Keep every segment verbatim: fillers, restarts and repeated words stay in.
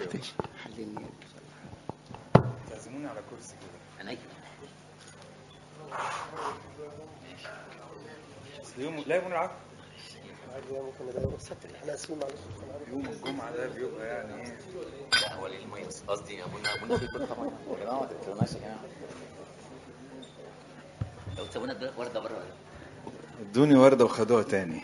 ماشي. تعزموني على كرسي كده. عينيا. اصل يوم لا يوم العفو. عادي ممكن نضايق السبت احنا اسفين معلش. يوم الجمعة ده بيبقى يعني ايه؟ لا هو ليه الميز قصدي ابونا ابونا في كل طبعا يا جماعه ما تتكلمناش يا جماعه. لو تسيبونا ورده بره ولا ادوني وردة وخدوها تاني.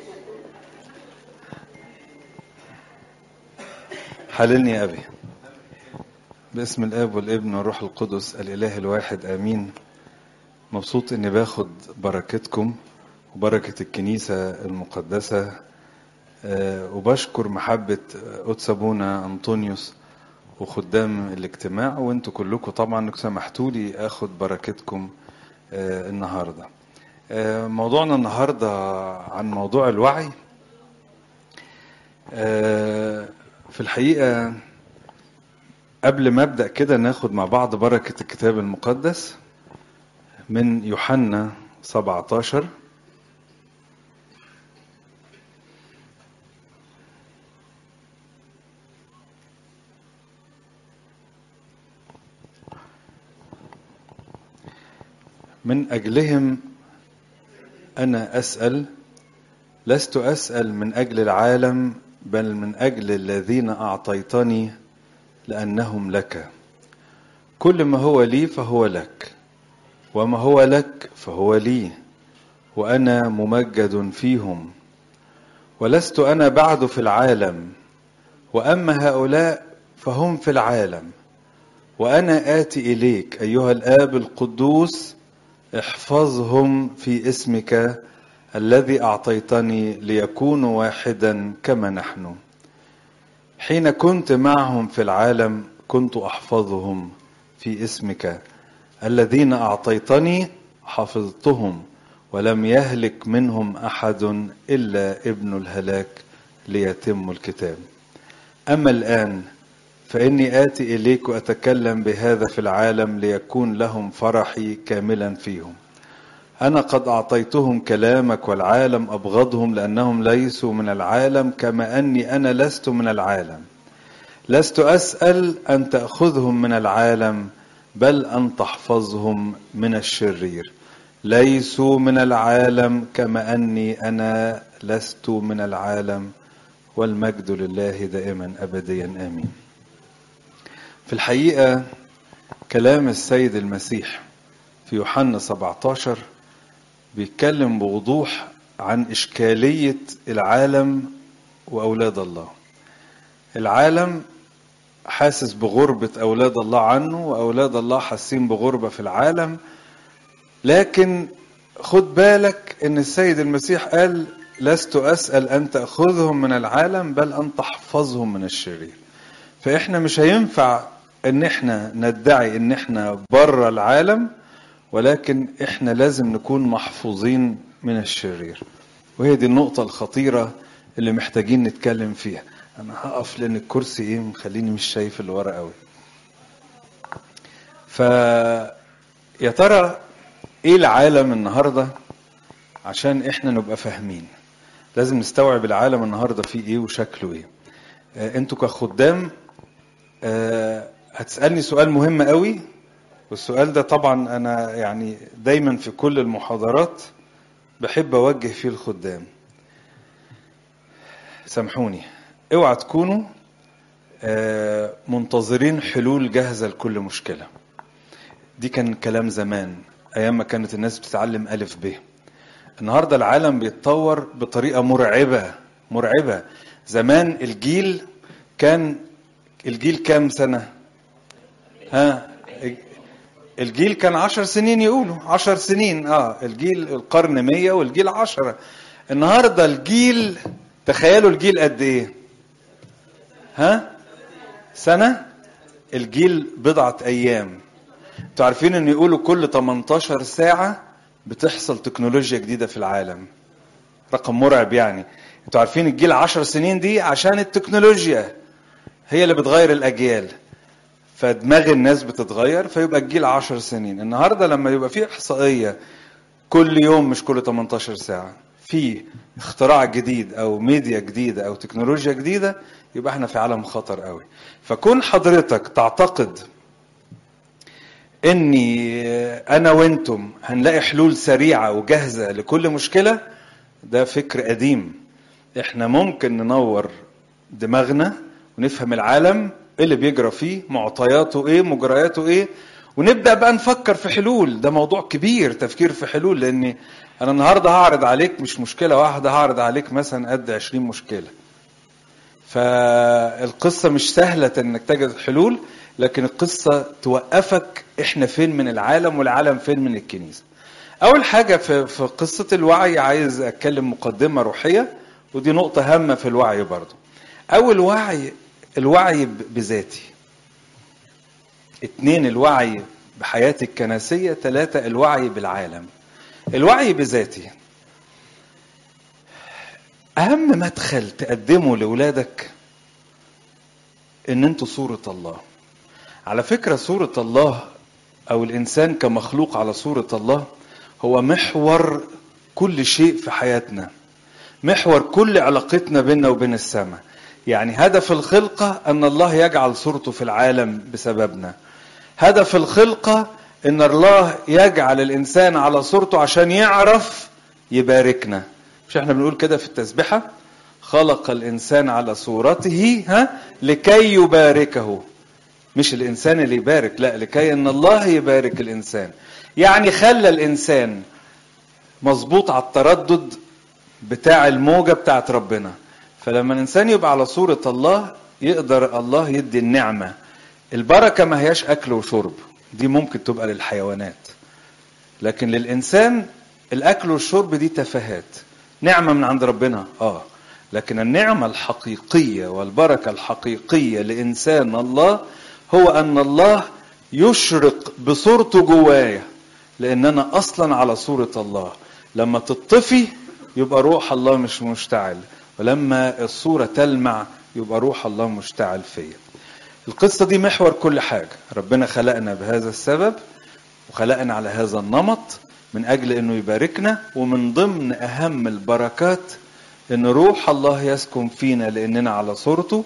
حللني يا أبي باسم الآب والابن والروح القدس الإله الواحد آمين. مبسوط إني باخد بركتكم وبركة الكنيسة المقدسة، أه وبشكر محبة قدس أبونا أنطونيوس وخدام الاجتماع، وانتوا كلكم طبعا انكم سمحتوا لي اخد بركتكم أه النهارده. أه موضوعنا النهارده عن موضوع الوعي. أه في الحقيقة قبل ما ابدأ كده ناخد مع بعض بركة الكتاب المقدس من يوحنا سبعة عشر. من أجلهم أنا أسأل، لست أسأل من أجل العالم بل من أجل الذين أعطيتني لأنهم لك. كل ما هو لي فهو لك، وما هو لك فهو لي، وأنا ممجد فيهم. ولست أنا بعد في العالم، وأما هؤلاء فهم في العالم، وأنا آتي إليك أيها الآب القدوس، احفظهم في اسمك الذي أعطيتني ليكونوا واحدا كما نحن. حين كنت معهم في العالم كنت أحفظهم في اسمك، الذين أعطيتني حفظتهم، ولم يهلك منهم أحد إلا ابن الهلاك ليتم الكتاب. أما الآن فإني آتي إليك وأتكلم بهذا في العالم ليكون لهم فرحي كاملا فيهم. أنا قد أعطيتهم كلامك والعالم أبغضهم لأنهم ليسوا من العالم كما أني أنا لست من العالم. لست أسأل أن تأخذهم من العالم بل أن تحفظهم من الشرير. ليسوا من العالم كما أني أنا لست من العالم، والمجد لله دائما أبديا آمين. في الحقيقة كلام السيد المسيح في يوحنا سبعة عشر بيتكلم بوضوح عن إشكالية العالم وأولاد الله. العالم حاسس بغربة أولاد الله عنه، وأولاد الله حاسين بغربة في العالم. لكن خد بالك إن السيد المسيح قال لست أسأل أن تأخذهم من العالم بل أن تحفظهم من الشرير. فإحنا مش هينفع إن إحنا ندعي إن إحنا بره العالم، ولكن إحنا لازم نكون محفوظين من الشرير. وهي دي النقطة الخطيرة اللي محتاجين نتكلم فيها. أنا هقف لأن الكرسي إيه مخليني مش شايف اللي ورا قوي. فيا ترى إيه العالم النهاردة؟ عشان إحنا نبقى فاهمين لازم نستوعب العالم النهاردة فيه إيه وشكله إيه. آه أنتوا كخدام آه هتسألني سؤال مهم قوي، والسؤال ده طبعا أنا يعني دايما في كل المحاضرات بحب أوجه فيه الخدام. سامحوني، اوعى تكونوا آه منتظرين حلول جاهزة لكل مشكلة. دي كان كلام زمان أيام ما كانت الناس بتتعلم ألف ب. النهاردة العالم بيتطور بطريقة مرعبة مرعبة. زمان الجيل كان الجيل كام سنة؟ ها الجيل كان عشر سنين، يقولوا عشر سنين. اه الجيل القرن مية والجيل عشرة. النهاردة الجيل تخيلوا الجيل قد ايه؟ ها سنة. الجيل بضعة ايام. انتوا عارفين ان يقولوا كل تمنتاشر ساعة بتحصل تكنولوجيا جديدة في العالم. رقم مرعب يعني. انتوا عارفين الجيل عشر سنين دي عشان التكنولوجيا هي اللي بتغير الاجيال، فدماغ الناس بتتغير، فيبقى الجيل عشر سنين. النهاردة لما يبقى فيه احصائية كل يوم مش كل تمنتاشر ساعة، في اختراع جديد او ميديا جديدة او تكنولوجيا جديدة، يبقى احنا في عالم خطر قوي. فكون حضرتك تعتقد اني انا وانتم هنلاقي حلول سريعة وجاهزة لكل مشكلة، ده فكر قديم. احنا ممكن ننور دماغنا ونفهم العالم اللي بيجرى فيه، معطياته ايه، مجرياته ايه، ونبدأ بقى نفكر في حلول. ده موضوع كبير تفكير في حلول، لاني انا النهاردة هعرض عليك مش مشكلة واحدة، هعرض عليك مثلا قد عشرين مشكلة. فالقصة مش سهلة انك تجد حلول، لكن القصة توقفك احنا فين من العالم والعالم فين من الكنيسة. اول حاجة في في قصة الوعي عايز اتكلم مقدمة روحية، ودي نقطة هامة في الوعي برضو. اول وعي الوعي بذاتي. اتنين الوعي بحياتي الكنسية. تلاتة الوعي بالعالم. الوعي بذاتي اهم مدخل تقدمه لأولادك ان انتوا صورة الله. على فكرة صورة الله او الانسان كمخلوق على صورة الله هو محور كل شيء في حياتنا، محور كل علاقتنا بيننا وبين السماء. يعني هدف الخلقة ان الله يجعل صورته في العالم بسببنا. هدف الخلقة ان الله يجعل الانسان على صورته عشان يعرف يباركنا. مش احنا بنقول كده في التسبيحة؟ خلق الانسان على صورته ها لكي يباركه. مش الانسان اللي يبارك، لا، لكي ان الله يبارك الانسان. يعني خلى الانسان مظبوط على التردد بتاع الموجة بتاعت ربنا. فلما الانسان يبقى على صورة الله يقدر الله يدي النعمة. البركة ما هياش اكل وشرب، دي ممكن تبقى للحيوانات، لكن للانسان الاكل والشرب دي تفاهات. نعمة من عند ربنا اه لكن النعمة الحقيقية والبركة الحقيقية لإنسان الله هو أن الله يشرق بصورته جوايا، لأن أنا أصلا على صورة الله. لما تطفي يبقى روح الله مش مشتعل، ولما الصورة تلمع يبقى روح الله مشتعل فيا. القصة دي محور كل حاجة. ربنا خلقنا بهذا السبب وخلقنا على هذا النمط من أجل أنه يباركنا، ومن ضمن أهم البركات ان روح الله يسكن فينا لاننا على صورته،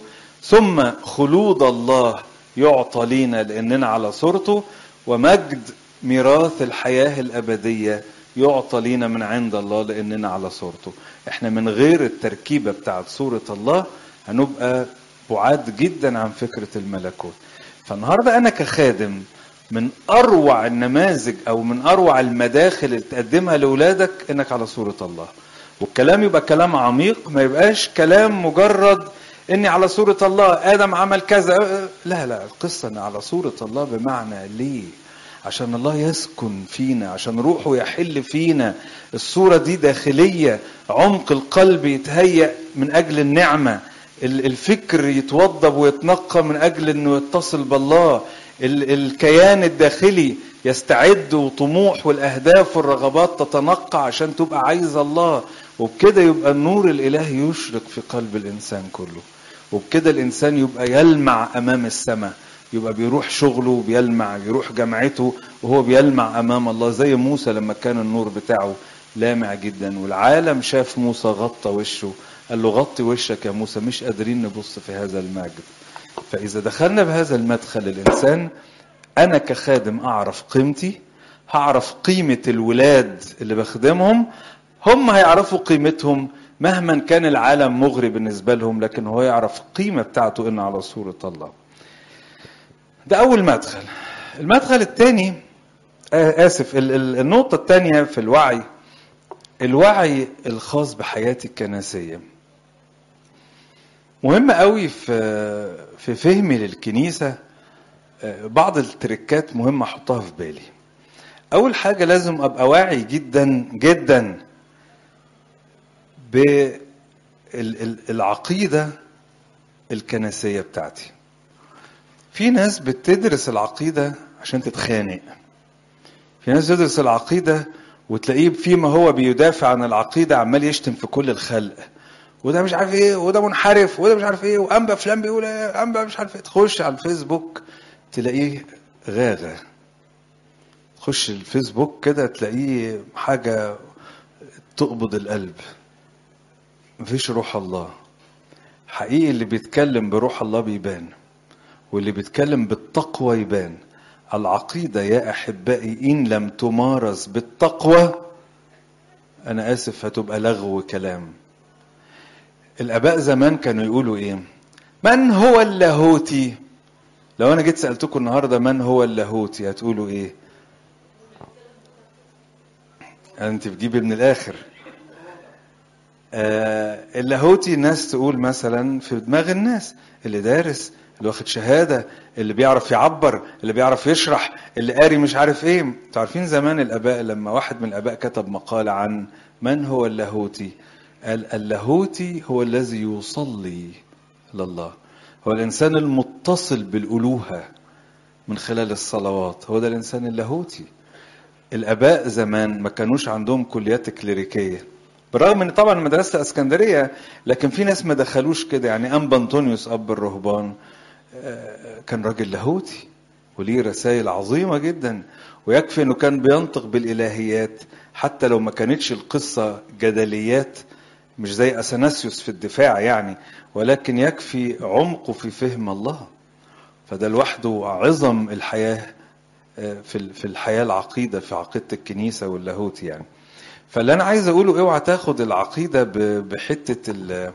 ثم خلود الله يعطى لينا لاننا على صورته، ومجد ميراث الحياة الابدية يعطى لينا من عند الله لاننا على صورته. احنا من غير التركيبة بتاعت صورة الله هنبقى بعاد جدا عن فكرة الملكوت. فالنهاردة انا كخادم من اروع النماذج او من اروع المداخل اللي تقدمها لاولادك انك على صورة الله. والكلام يبقى كلام عميق، ما يبقاش كلام مجرد اني على صورة الله ادم عمل كذا. لا لا القصة ان على صورة الله بمعنى ليه؟ عشان الله يسكن فينا، عشان روحه يحل فينا. الصورة دي داخلية، عمق القلب يتهيأ من اجل النعمة، الفكر يتوضب ويتنقى من اجل انه يتصل بالله، الكيان الداخلي يستعد وطموح والاهداف والرغبات تتنقى عشان تبقى عايز الله. وبكده يبقى النور الالهي يشرق في قلب الانسان كله، وبكده الانسان يبقى يلمع امام السماء، يبقى بيروح شغله بيلمع، بيروح جامعته وهو بيلمع امام الله. زي موسى لما كان النور بتاعه لامع جدا والعالم شاف موسى غطى وشه، قال له غطي وشك يا موسى، مش قادرين نبص في هذا المجد. فاذا دخلنا بهذا المدخل الانسان، انا كخادم اعرف قيمتي، هعرف قيمة الولاد اللي بخدمهم، هم هيعرفوا قيمتهم مهما كان العالم مغري بالنسبة لهم، لكن هو يعرف قيمة بتاعته إنه على صورة الله. ده أول مدخل. المدخل الثاني آسف النقطة الثانية في الوعي، الوعي الخاص بحياتي الكنسية. مهم قوي في في فهمي للكنيسة. بعض التركات مهمة أحطها في بالي. أول حاجة لازم أبقى واعي جدا جدا بالعقيدة الكنسية بتاعتي. في ناس بتدرس العقيدة عشان تتخانق، في ناس تدرس العقيدة وتلاقيه فيما هو بيدافع عن العقيدة عمال يشتم في كل الخلق، وده مش عارف ايه، وده منحرف، وده مش عارف ايه، وانبا فلان بيقول ايه، انبا مش عارف ايه. تخش على الفيسبوك تلاقيه غاغة، تخش الفيسبوك كده تلاقيه حاجة تقبض القلب، مفيش روح الله. حقيقي اللي بيتكلم بروح الله بيبان، واللي بيتكلم بالتقوى يبان. العقيدة يا أحبائي إن لم تمارس بالتقوى أنا آسف هتبقى لغو كلام. الآباء زمان كانوا يقولوا إيه؟ من هو اللاهوتي؟ لو أنا جيت سألتكم النهاردة من هو اللاهوتي هتقولوا إيه؟ أنت بتجيبي من الآخر. آه اللاهوتي الناس تقول مثلا في دماغ الناس اللي دارس، اللي واخد شهادة، اللي بيعرف يعبر، اللي بيعرف يشرح، اللي قاري مش عارف ايه. تعرفين زمان الآباء لما واحد من الآباء كتب مقالة عن من هو اللاهوتي، قال اللاهوتي هو الذي يصلي لله، هو الإنسان المتصل بالألوهة من خلال الصلوات، هو ده الإنسان اللاهوتي. الآباء زمان ما كانوش عندهم كليات كليريكية، بالرغم ان طبعا مدرسة اسكندرية، لكن في ناس ما دخلوش كده. يعني أنبا أنطونيوس أب الرهبان كان راجل لاهوتي وليه رسائل عظيمة جدا، ويكفي انه كان بينطق بالإلهيات حتى لو ما كانتش القصة جدليات، مش زي أثناسيوس في الدفاع يعني، ولكن يكفي عمقه في فهم الله. فده لوحده عظم الحياة في في الحياة العقيدة، في عقيدة الكنيسة واللاهوت يعني. فاللي أنا عايز أقوله اوعى تاخد العقيدة بحتة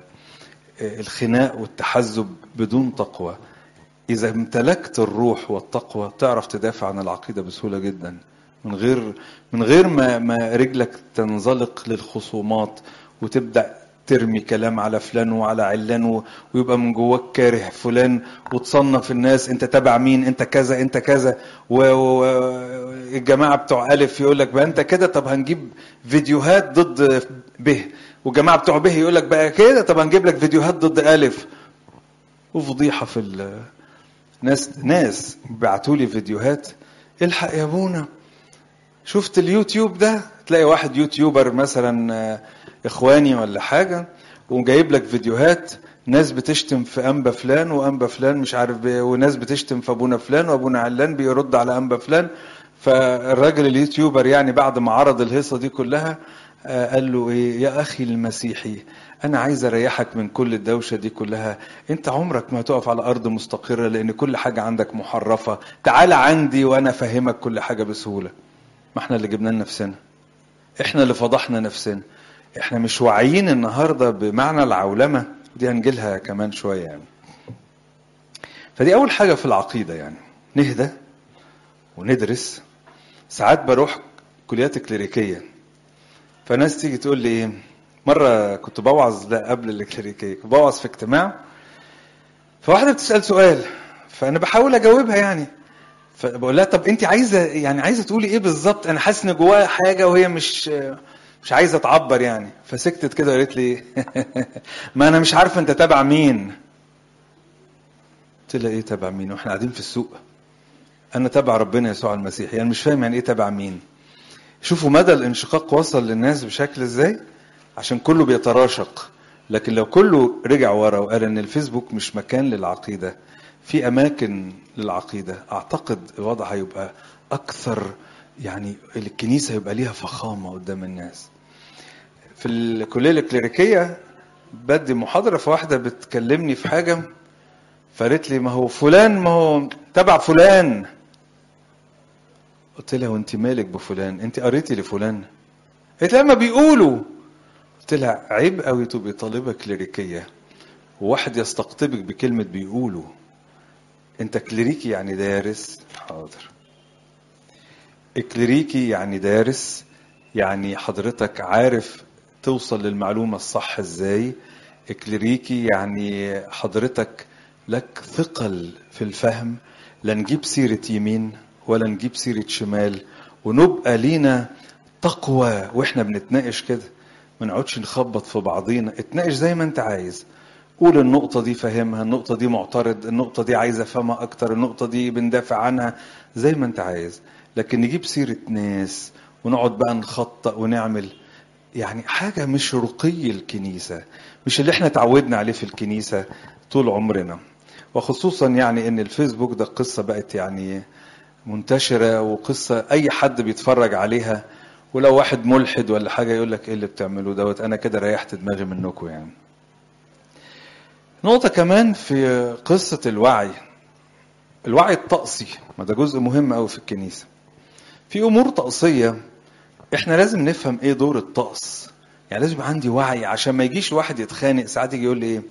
الخناق والتحزب بدون تقوى. إذا امتلكت الروح والتقوى تعرف تدافع عن العقيدة بسهولة جدا، من غير من غير ما ما رجلك تنزلق للخصومات وتبدأ ترمي كلام على فلان وعلى علان، ويبقى من جواك كاره فلان، وتصنف الناس انت تبع مين، انت كذا انت كذا، والجماعة بتوع ألف يقول لك بقى انت كده، طب هنجيب فيديوهات ضد به، والجماعة بتوع به يقول لك بقى كده، طب هنجيب لك فيديوهات ضد ألف. وفضيحة في ال ناس ناس بعتوا لي فيديوهات، الحق يا ابونا شفت اليوتيوب ده، تلاقي واحد يوتيوبر مثلا اخواني ولا حاجة وجايب لك فيديوهات ناس بتشتم في انبا فلان وانبا فلان مش عارف بي، وناس بتشتم في ابونا فلان وابونا علان بيرد على انبا فلان. فالراجل اليوتيوبر يعني بعد ما عرض الهيصة دي كلها قال له ايه، يا اخي المسيحي انا عايز اريحك من كل الدوشة دي كلها، انت عمرك ما هتقف على ارض مستقرة لان كل حاجة عندك محرفة، تعال عندي وانا فهمك كل حاجة بسهولة. ما احنا اللي جبنا لنفسنا، احنا اللي فضحنا نفسنا، احنا مش واعيين النهاردة بمعنى العولمة دي، هنجيلها كمان شوية يعني. فدي اول حاجة في العقيدة يعني، نهدى وندرس. ساعات بروح كليات كليريكية، فناس تيجي تقول لي ايه، مرة كنت بوعظ لا قبل الكليريكية كنت بوعظ في اجتماع، فواحدة بتسأل سؤال فأنا بحاول أجاوبها يعني، فبقول لها طب أنت عايزة يعني عايزة تقولي إيه بالظبط، أنا حاسس إن جواها حاجة وهي مش مش عايزة تعبر يعني. فسكتت كده وقالت لي ما أنا مش عارفة أنت تابع مين. قلت لها إيه تابع مين وإحنا قاعدين في السوق؟ أنا تابع ربنا يسوع المسيح، يعني مش فاهم يعني إيه تابع مين. شوفوا مدى الانشقاق وصل للناس بشكل إزاي، عشان كله بيتراشق. لكن لو كله رجع ورا وقال ان الفيسبوك مش مكان للعقيدة، في اماكن للعقيدة، اعتقد الوضع هيبقى اكثر، يعني الكنيسة يبقى ليها فخامة قدام الناس. في الكلية الكليريكية بدي محاضرة، فواحدة بتكلمني في حاجة فقالت لي ما هو فلان ما هو تبع فلان. قلت لها وانت مالك بفلان، انت قريتي لفلان؟ قالت لها ما بيقولوا. قلت لها عيب قوي تبقي طالبة كليريكية وواحد يستقطبك بكلمة بيقولوا. انت كليريكي يعني دارس، حاضر، كليريكي يعني دارس، يعني حضرتك عارف توصل للمعلومة الصح ازاي. كليريكي يعني حضرتك لك ثقل في الفهم، لا نجيب سيرة يمين ولا نجيب سيرة شمال، ونبقى لينا تقوى واحنا بنتناقش كده، ما نقعدش نخبط في بعضينا. اتناقش زي ما انت عايز، قول النقطة دي فهمها، النقطة دي معترض، النقطة دي عايز افهمها اكتر، النقطة دي بندافع عنها، زي ما انت عايز. لكن نجيب سيرة ناس ونقعد بقى نخطأ ونعمل، يعني حاجة مش رقي الكنيسة، مش اللي احنا تعودنا عليه في الكنيسة طول عمرنا. وخصوصا يعني ان الفيسبوك ده قصة بقت يعني منتشرة، وقصة اي حد بيتفرج عليها ولو واحد ملحد ولا حاجة يقول لك ايه اللي بتعملوه دوت، انا كده ريحت دماغي منكم يعني. نقطة كمان في قصة الوعي، الوعي الطقسي، ما ده جزء مهم قوي في الكنيسة. في امور طقسية احنا لازم نفهم ايه دور الطقس، يعني لازم يبقى عندي وعي عشان ما يجيش واحد يتخانق ساعات يجي يقول لي ايه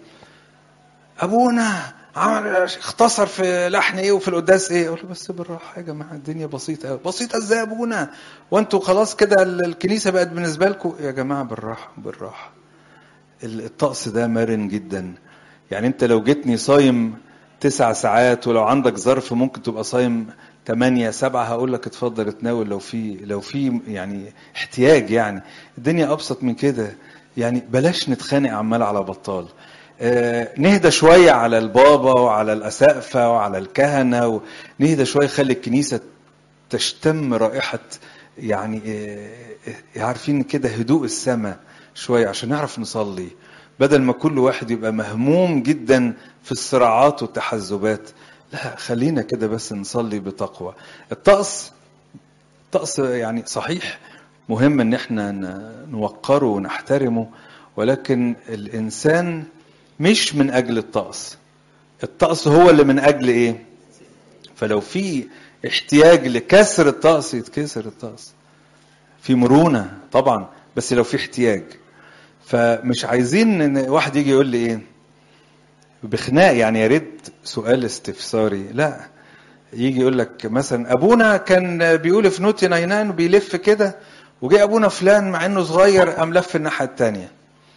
ابونا عمل اختصر في لحن ايه وفي القداس ايه، اقول له بس بالراحه يا جماعه الدنيا بسيطه قوي. بسيطه ازاي يا ابونا وانتوا خلاص كده الكنيسه بقت بالنسبه لكم؟ يا جماعه بالراحه بالراحه، الطقس ده مرن جدا. يعني انت لو جيتني صايم تسع ساعات ولو عندك ظرف ممكن تبقى صايم تمانية سبعة، هقول لك اتفضل اتناول لو في لو في يعني احتياج. يعني الدنيا ابسط من كده. يعني بلاش نتخانق عمال على بطال. اه نهدى شوية على البابا وعلى الأسقفة وعلى الكهنة، ونهدى شوية خلي الكنيسة تشتم رائحة يعني اه عارفين كده هدوء السماء شوية عشان نعرف نصلي، بدل ما كل واحد يبقى مهموم جدا في الصراعات والتحزبات. لا خلينا كده بس نصلي بتقوى. الطقس الطقس يعني صحيح مهم ان احنا نوقره ونحترمه، ولكن الانسان مش من اجل الطقس، الطقس هو اللي من اجل ايه. فلو في احتياج لكسر الطقس يتكسر الطقس، في مرونة طبعا بس لو في احتياج. فمش عايزين ان واحد يجي يقول لي ايه بخناق، يعني يا ريت سؤال استفساري، لا يجي يقول لك مثلا ابونا كان بيقول في نوتي ناينان وبيلف كده، وجاء ابونا فلان مع انه صغير قام لف الناحيه الثانيه.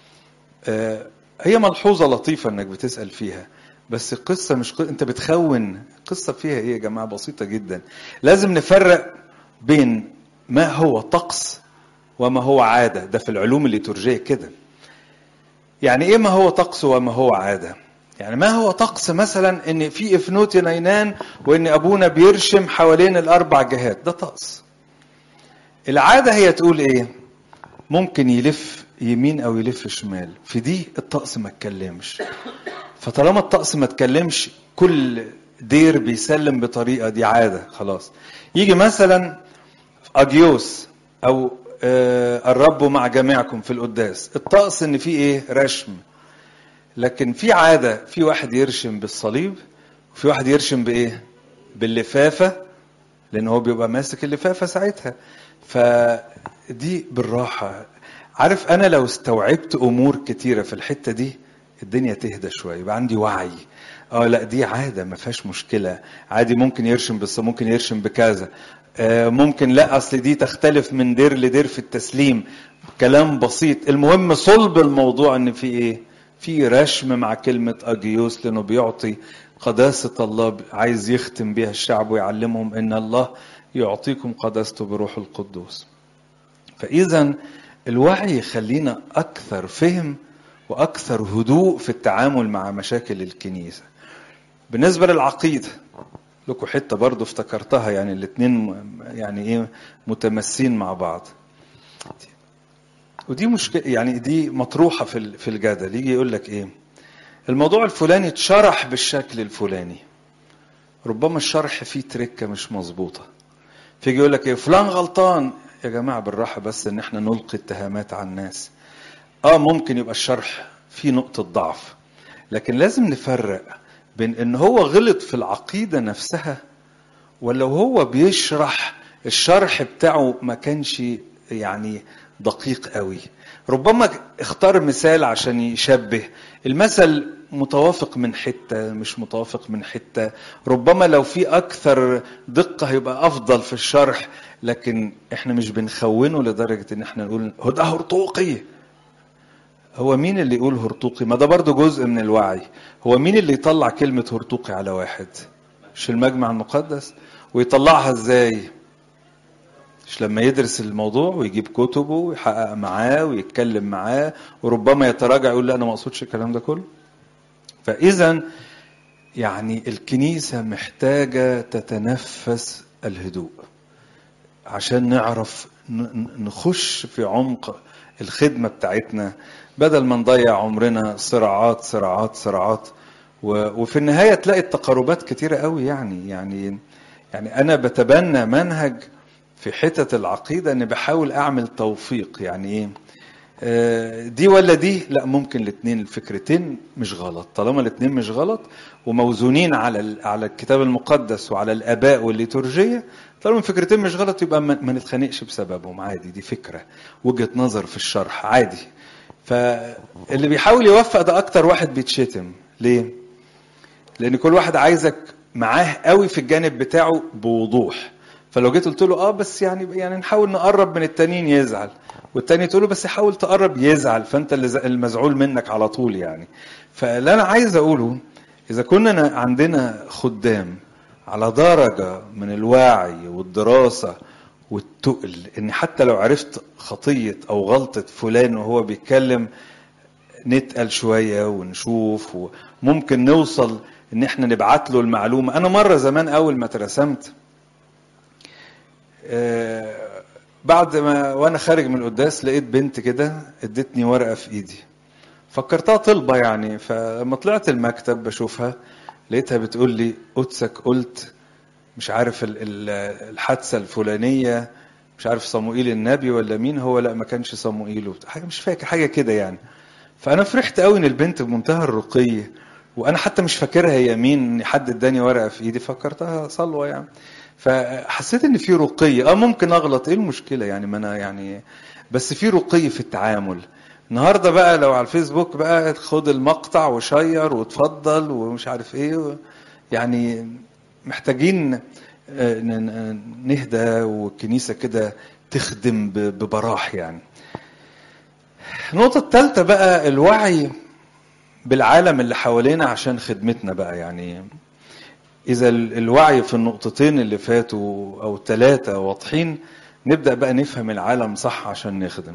آه هي ملحوظه لطيفه انك بتسال فيها، بس القصه مش ق... انت بتخون. القصه فيها ايه يا جماعه؟ بسيطه جدا. لازم نفرق بين ما هو طقس وما هو عاده، ده في العلوم الليتورجيه كده. يعني ايه ما هو طقس وما هو عاده؟ يعني ما هو طقس مثلا ان في افنوت نينان وان ابونا بيرشم حوالين الاربع جهات، ده طقس. العاده هي تقول ايه؟ ممكن يلف يمين او يلف شمال، في دي الطقس ما اتكلمش. فطالما الطقس ما اتكلمش كل دير بيسلم بطريقه، دي عاده خلاص. يجي مثلا اجيوس او آه الرب مع جميعكم في القداس، الطقس ان في ايه؟ رشم. لكن في عادة، في واحد يرشم بالصليب وفي واحد يرشم بايه؟ باللفافة، لان هو بيبقى ماسك اللفافة ساعتها. فدي بالراحة. عارف انا لو استوعبت امور كتيرة في الحتة دي الدنيا تهدى شوية، يبقى عندي وعي. اه لا دي عادة ما فيهاش مشكلة، عادي ممكن يرشم بس ممكن يرشم بكذا. آه ممكن لا اصل دي تختلف من دير لدير في التسليم، كلام بسيط. المهم صلب الموضوع ان في ايه؟ في رشم مع كلمة اجيوس، لانه بيعطي قداسة الله، عايز يختم بها الشعب ويعلمهم ان الله يعطيكم قداسته بروح القدوس. فاذا الوعي يخلينا اكثر فهم واكثر هدوء في التعامل مع مشاكل الكنيسة. بالنسبة للعقيدة لكم حتة برضو افتكرتها، يعني الاثنين يعني ايه متمسين مع بعض. ودي مشكلة، يعني دي مطروحة في في الجدل. يجي يقول لك ايه؟ الموضوع الفلاني اتشرح بالشكل الفلاني، ربما الشرح فيه تركة مش مظبوطة، فيجي يقول لك ايه؟ فلان غلطان. يا جماعة بالراحة بس ان احنا نلقي اتهامات على الناس. اه ممكن يبقى الشرح فيه نقطة ضعف، لكن لازم نفرق بين ان هو غلط في العقيدة نفسها، ولا هو بيشرح الشرح بتاعه ما كانش يعني دقيق قوي. ربما اختار مثال عشان يشبه، المثل متوافق من حتة مش متوافق من حتة، ربما لو في اكثر دقة هيبقى افضل في الشرح، لكن احنا مش بنخونه لدرجة ان احنا نقول هو ده هرطوقي. هو مين اللي يقول هرطوقي؟ ما ده برضو جزء من الوعي. هو مين اللي يطلع كلمة هرطوقي على واحد؟ مش المجمع المقدس؟ ويطلعها ازاي؟ مش لما يدرس الموضوع ويجيب كتبه ويحقق معاه ويتكلم معاه وربما يتراجع يقول لا انا ما اقصدش الكلام ده كله. فاذا يعني الكنيسة محتاجة تتنفس الهدوء عشان نعرف نخش في عمق الخدمة بتاعتنا، بدل ما نضيع عمرنا صراعات صراعات صراعات. وفي النهاية تلاقي التقاربات كتيرة قوي. يعني يعني يعني أنا بتبنى منهج في حتة العقيدة ان بحاول اعمل توفيق. يعني ايه؟ آه دي ولا دي؟ لا، ممكن الاثنين الفكرتين مش غلط. طالما الاثنين مش غلط وموزونين على على الكتاب المقدس وعلى الاباء والليتورجية، طالما الفكرتين مش غلط يبقى ما نتخانقش بسببهم، عادي. دي فكرة، وجهة نظر في الشرح، عادي. فاللي بيحاول يوفق ده اكتر واحد بيتشتم. ليه؟ لان كل واحد عايزك معاه قوي في الجانب بتاعه بوضوح. فلو جيت قلت له اه بس يعني يعني نحاول نقرب من التانيين، يزعل. والتاني تقول له بس حاول تقرب، يزعل. فانت اللي المزعول منك على طول يعني. فاللي انا عايز اقوله، اذا كنا عندنا خدام على درجة من الوعي والدراسة والتقل، ان حتى لو عرفت خطية او غلطة فلان وهو بيتكلم نتقل شوية ونشوف، وممكن نوصل ان احنا نبعت له المعلومة. انا مرة زمان اول ما ترسمت، آه بعد ما وانا خارج من القداس لقيت بنت كده ادتني ورقة في ايدي، فكرتها طلبة يعني. فلما طلعت المكتب بشوفها لقيتها بتقول لي قدسك قلت مش عارف الحادثة الفلانية، مش عارف صموئيل النبي ولا مين هو، لا ما كانش صموئيل، حاجة مش فاكر، حاجة كده يعني. فأنا فرحت قوي إن البنت بمنتهى الرقي، وأنا حتى مش فاكرها هي مين، إن حد اداني ورقة في إيدي فكرتها صلوة يعني. فحسيت إن في رقي. أه ممكن أغلط، إيه المشكلة يعني؟ ما أنا يعني، بس في رقي في التعامل. النهاردة بقى لو على الفيسبوك بقى خد المقطع وشير وتفضل ومش عارف إيه يعني. محتاجين نهدى والكنيسة كده تخدم ببراح يعني. النقطة الثالثة بقى الوعي بالعالم اللي حوالينا عشان خدمتنا بقى. يعني إذا الوعي في النقطتين اللي فاتوا أو ثلاثة واضحين، نبدأ بقى نفهم العالم صح عشان نخدم.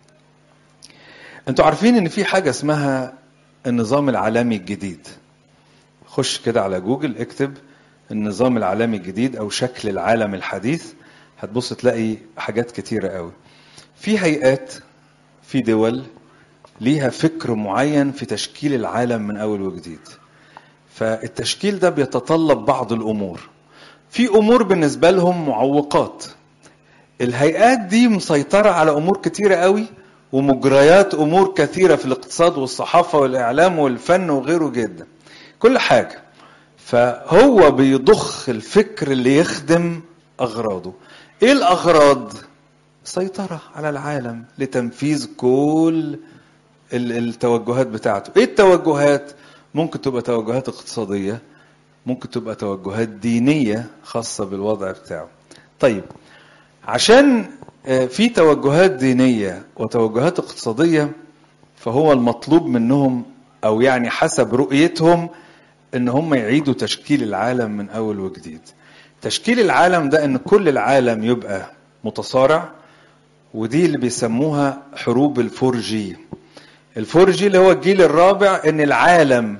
انتوا عارفين ان في حاجة اسمها النظام العالمي الجديد. خش كده على جوجل اكتب النظام العالمي الجديد او شكل العالم الحديث، هتبص تلاقي حاجات كتيرة قوي. في هيئات، في دول ليها فكر معين في تشكيل العالم من اول وجديد. فالتشكيل ده بيتطلب بعض الامور. في امور بالنسبة لهم معوقات. الهيئات دي مسيطرة على امور كتيرة قوي، ومجريات امور كثيرة في الاقتصاد والصحافة والاعلام والفن وغيره جدا، كل حاجة. فهو بيضخ الفكر اللي يخدم أغراضه. إيه الأغراض؟ سيطرة على العالم لتنفيذ كل التوجهات بتاعته. إيه التوجهات؟ ممكن تبقى توجهات اقتصادية، ممكن تبقى توجهات دينية خاصة بالوضع بتاعه. طيب، عشان في توجهات دينية وتوجهات اقتصادية، فهو المطلوب منهم أو يعني حسب رؤيتهم ان هم يعيدوا تشكيل العالم من اول وجديد. تشكيل العالم ده ان كل العالم يبقى متصارع، ودي اللي بيسموها حروب الفور جي. الفور جي اللي هو الجيل الرابع، ان العالم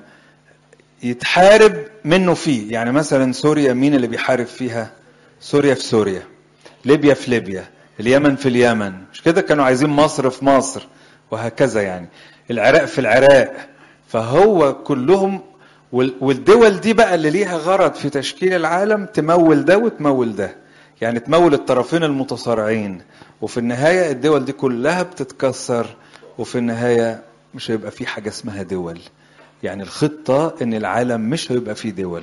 يتحارب منه فيه. يعني مثلا سوريا مين اللي بيحارب فيها؟ سوريا في سوريا، ليبيا في ليبيا، اليمن في اليمن، مش كده؟ كانوا عايزين مصر في مصر وهكذا يعني. العراق في العراق. فهو كلهم، والدول دي بقى اللي ليها غرض في تشكيل العالم تمول ده وتمول ده، يعني تمول الطرفين المتصارعين، وفي النهاية الدول دي كلها بتتكسر، وفي النهاية مش هيبقى في حاجة اسمها دول. يعني الخطة ان العالم مش هيبقى فيه دول.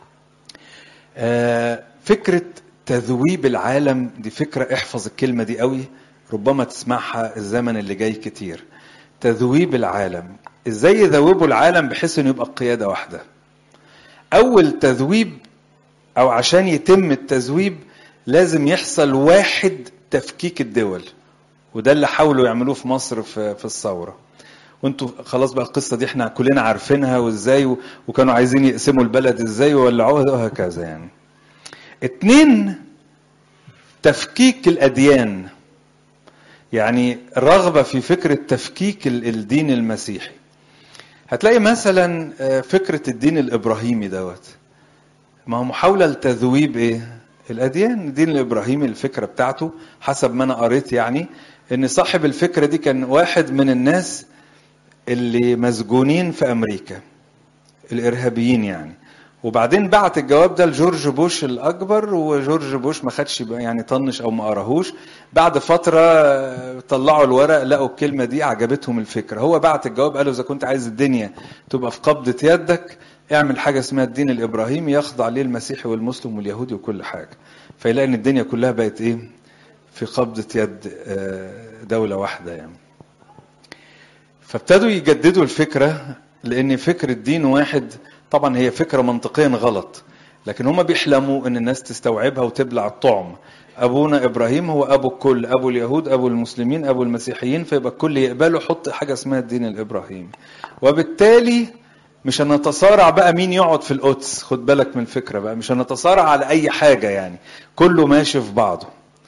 آه فكرة تذويب العالم دي فكرة، احفظ الكلمة دي قوي، ربما تسمعها الزمن اللي جاي كتير. تذويب العالم، ازاي يذوبوا العالم بحيث انه يبقى قيادة واحدة؟ اول تذويب او عشان يتم التذويب لازم يحصل واحد تفكيك الدول، وده اللي حاولوا يعملوه في مصر في, في الثورة. وانتوا خلاص بقى القصة دي احنا كلنا عارفينها، وازاي وكانوا عايزين يقسموا البلد ازاي وولعوها وهكذا يعني. اتنين، تفكيك الاديان، يعني رغبة في فكرة تفكيك الدين المسيحي. هتلاقي مثلا فكرة الدين الإبراهيمي دوت، ما هو محاولة لتذويب ايه؟ الأديان. الدين الإبراهيمي الفكرة بتاعته حسب ما أنا قريت يعني، إن صاحب الفكرة دي كان واحد من الناس اللي مسجونين في أمريكا، الإرهابيين يعني، وبعدين بعت الجواب ده لجورج بوش الاكبر، وجورج بوش ما خدش يعني طنش او ما قراهوش. بعد فتره طلعوا الورق لقوا الكلمه دي عجبتهم الفكره. هو بعت الجواب قالوا اذا كنت عايز الدنيا تبقى في قبضه يدك اعمل حاجه اسمها الدين الابراهيمي يخضع ليه المسيحي والمسلم واليهودي وكل حاجه. فيلاقي ان الدنيا كلها بقت ايه في قبضه يد دوله واحده يعني. فابتدوا يجددوا الفكره، لان فكره دين واحد طبعا هي فكرة منطقيا غلط، لكن هم بيحلموا ان الناس تستوعبها وتبلع الطعم. ابونا ابراهيم هو ابو الكل، ابو اليهود، ابو المسلمين، ابو المسيحيين، فيبقى الكل يقبله. حط حاجة اسمها الدين الابراهيمي، وبالتالي مش هنتصارع بقى مين يقعد في القدس. خد بالك من الفكرة بقى، مش هنتصارع على اي حاجة يعني، كله ماشي في بعضه.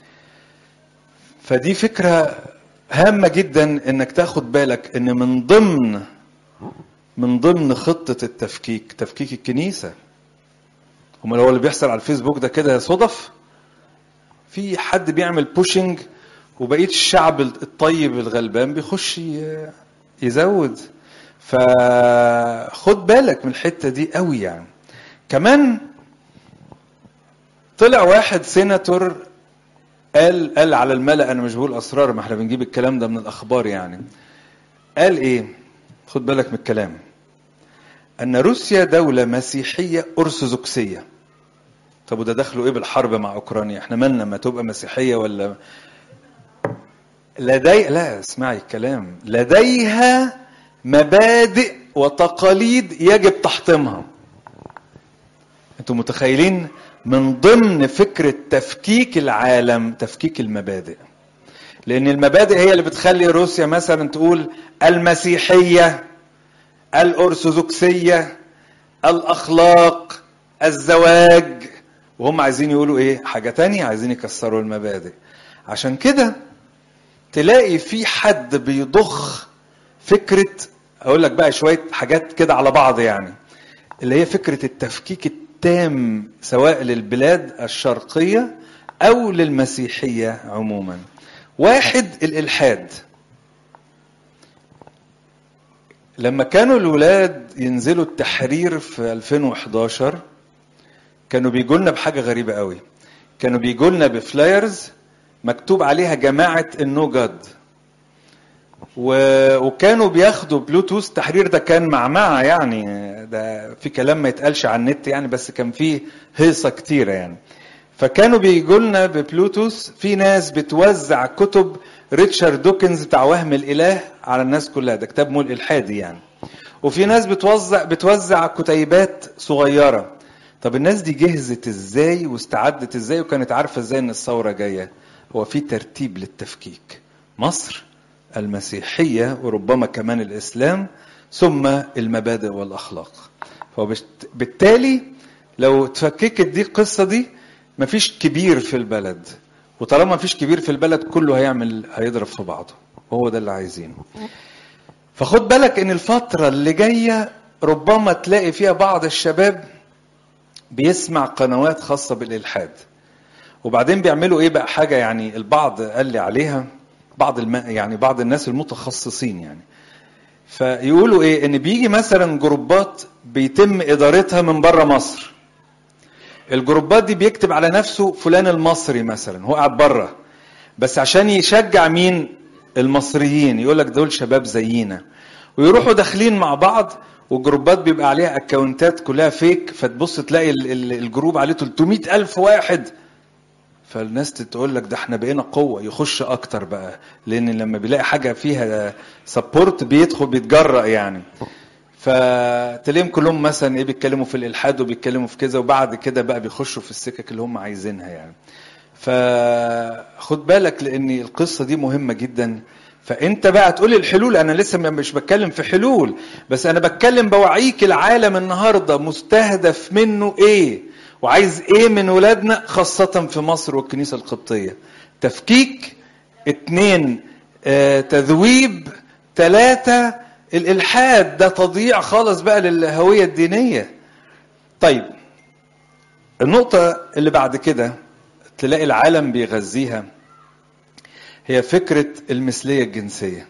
فدي فكرة هامة جدا انك تاخد بالك ان من ضمن من ضمن خطة التفكيك تفكيك الكنيسة. هم لو اللي بيحصل على الفيسبوك ده كده صدف، في حد بيعمل بوشنج وبقية الشعب الطيب الغلبان بيخش يزود. فخد بالك من الحتة دي قوي يعني. كمان طلع واحد سيناتور قال قال على الملأ، انا مش بقول اسرار، ما احنا بنجيب الكلام ده من الاخبار يعني. قال ايه؟ خد بالك من الكلام. ان روسيا دولة مسيحية ارثوذكسية. طب وده دخله ايه بالحرب مع اوكرانيا؟ احنا مالنا ما تبقى مسيحية ولا لدي لا اسمعي الكلام. لديها مبادئ وتقاليد يجب تحطيمها. انتوا متخيلين؟ من ضمن فكرة تفكيك العالم تفكيك المبادئ، لان المبادئ هي اللي بتخلي روسيا مثلا تقول المسيحية، الأرثوذكسية، الأخلاق، الزواج، وهم عايزين يقولوا إيه؟ حاجة تانية، عايزين يكسروا المبادئ. عشان كده تلاقي في حد بيضخ فكرة، أقول لك بقى شوية حاجات كده على بعض يعني، اللي هي فكرة التفكيك التام سواء للبلاد الشرقية أو للمسيحية عموما. واحد، الإلحاد. لما كانوا الولاد ينزلوا التحرير في ألفين وإحداشر كانوا بيجوا لنا بحاجة غريبة قوي. كانوا بيجوا لنا بفلايرز مكتوب عليها جماعة النو جاد، وكانوا بياخدوا بلوتوث. تحرير ده كان معمعة يعني، ده في كلام ما يتقالش على النت يعني، بس كان فيه هيصة كتيرة يعني. فكانوا بيجوا لنا ببلوتوث. في ناس بتوزع كتب ريتشارد دوكنز بتاع وهم الإله على الناس كلها، ده كتاب مول إلحادي يعني. وفي ناس بتوزع بتوزع كتيبات صغيرة. طب الناس دي جهزت ازاي واستعدت ازاي وكانت عارفة ازاي ان الثورة جاية؟ هو في ترتيب للتفكيك. مصر، المسيحية، وربما كمان الإسلام، ثم المبادئ والأخلاق. فبالتالي لو تفككت دي القصة دي مفيش كبير في البلد، وطالما مفيش كبير في البلد كله هيعمل هيضرب في بعضه، وهو ده اللي عايزينه. فخد بالك ان الفترة اللي جاية ربما تلاقي فيها بعض الشباب بيسمع قنوات خاصة بالإلحاد، وبعدين بيعملوا ايه بقى حاجة يعني البعض قال لي عليها، بعض الم... يعني بعض الناس المتخصصين يعني، فيقولوا ايه؟ ان بيجي مثلا جروبات بيتم ادارتها من بره مصر. الجروبات دي بيكتب على نفسه فلان المصري مثلا، هو قاعد بره، بس عشان يشجع مين؟ المصريين. يقول لك دول شباب زينا، ويروحوا داخلين مع بعض. وجروبات بيبقى عليها اكونتات كلها فيك، فتبص تلاقي الجروب عليه ثلاثمائة ألف واحد. فالناس تقول لك ده احنا بقينا قوة، يخش اكتر بقى، لان لما بيلاقي حاجة فيها سبورت بيدخل بيتجرأ يعني. فتلاقيهم كلهم مثلا ايه بيتكلموا في الالحاد وبيتكلموا في كذا، وبعد كده بقى بيخشوا في السكك اللي هم عايزينها يعني. فخد بالك لان القصة دي مهمة جدا. فانت بقى تقول الحلول، انا لسه مش بتكلم في حلول، بس انا بتكلم بوعيك العالم النهاردة مستهدف منه ايه، وعايز ايه من ولادنا خاصة في مصر والكنيسة القبطية. تفكيك. اتنين، اه تذويب. تلاتة، الالحاد. ده تضييع خالص بقى للهوية الدينية. طيب النقطة اللي بعد كده تلاقي العالم بيغذيها هي فكرة المثلية الجنسية.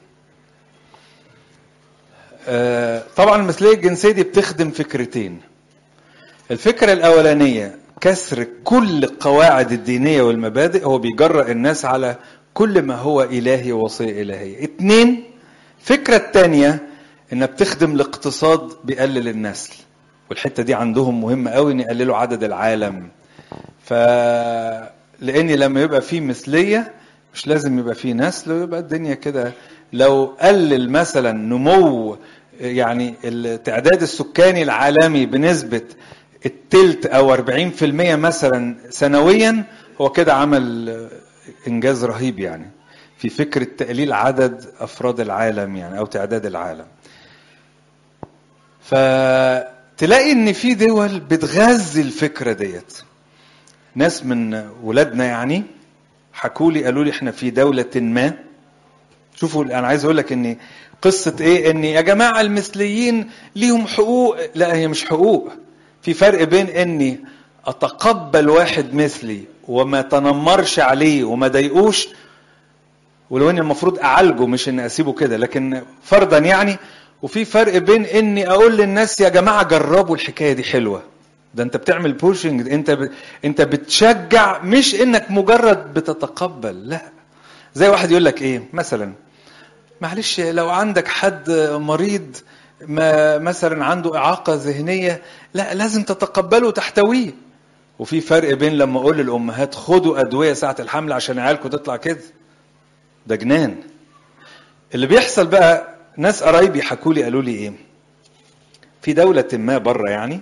اه طبعا المثلية الجنسية دي بتخدم فكرتين. الفكرة الأولانية كسر كل القواعد الدينية والمبادئ، هو بيجرأ الناس على كل ما هو إلهي ووصية إلهية. اتنين، فكرة التانية إنها بتخدم الاقتصاد، بيقلل النسل، والحتة دي عندهم مهمة قوي إن يقللوا عدد العالم. ف لأن لما يبقى فيه مثلية مش لازم يبقى فيه نسل، ويبقى الدنيا كده. لو قلل مثلا نمو يعني التعداد السكاني العالمي بنسبة التلت او اربعين في المية مثلا سنويا، هو كده عمل انجاز رهيب يعني في فكرة تقليل عدد افراد العالم يعني او تعداد العالم. فتلاقي ان في دول بتغذي الفكرة ديت. ناس من ولادنا يعني حكوا لي، قالوا لي احنا في دولة ما، شوفوا انا عايز اقول لك ان قصة ايه، ان يا جماعة المثليين ليهم حقوق. لا، هي مش حقوق. في فرق بين اني اتقبل واحد مثلي وما تنمرش عليه وما ضايقوش، ولو اني المفروض اعالجه مش اني اسيبه كده، لكن فرضا يعني. وفي فرق بين اني اقول للناس يا جماعة جربوا الحكاية دي حلوة. ده انت بتعمل بوشنج، انت ب... انت بتشجع، مش انك مجرد بتتقبل. لا، زي واحد يقول لك ايه مثلا، معلش لو عندك حد مريض ما مثلا عنده إعاقة ذهنية، لا لازم تتقبله وتحتويه. وفي فرق بين لما أقول للأمهات خدوا أدوية ساعة الحمل عشان عيالكم تطلع كده، ده جنان. اللي بيحصل بقى، ناس قرايبي حكوا لي قالوا لي إيه، في دولة ما بره يعني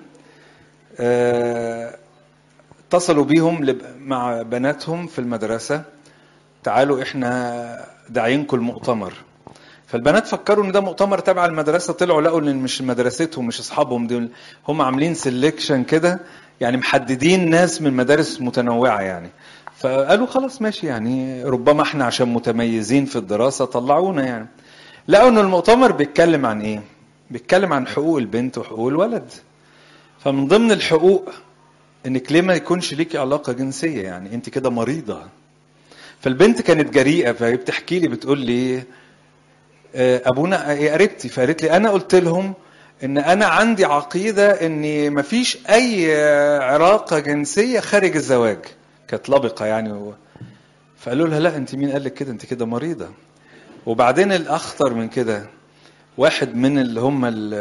اه اتصلوا بيهم مع بناتهم في المدرسة، تعالوا إحنا داعينكم المؤتمر. فالبنات فكروا ان ده مؤتمر تبع المدرسه، طلعوا لقوا ان مش مدرستهم مش اصحابهم دول، هم عاملين سيلكشن كده يعني، محددين ناس من مدارس متنوعه يعني. فقالوا خلاص ماشي يعني، ربما احنا عشان متميزين في الدراسه طلعونا يعني. لقوا ان المؤتمر بيتكلم عن ايه، بيتكلم عن حقوق البنت وحقوق الولد. فمن ضمن الحقوق انك ليه ما يكونش ليكي علاقه جنسيه، يعني انت كده مريضه. فالبنت كانت جريئه، فهي بتحكي لي بتقول لي ابونا يا قريبتي، فقالت لي انا قلت لهم ان انا عندي عقيده ان مفيش اي علاقه جنسيه خارج الزواج، كانت لبقه يعني و... فقالوا لها لا انت مين قال لك كده، انت كده مريضه. وبعدين الاخطر من كده، واحد من اللي هم ال...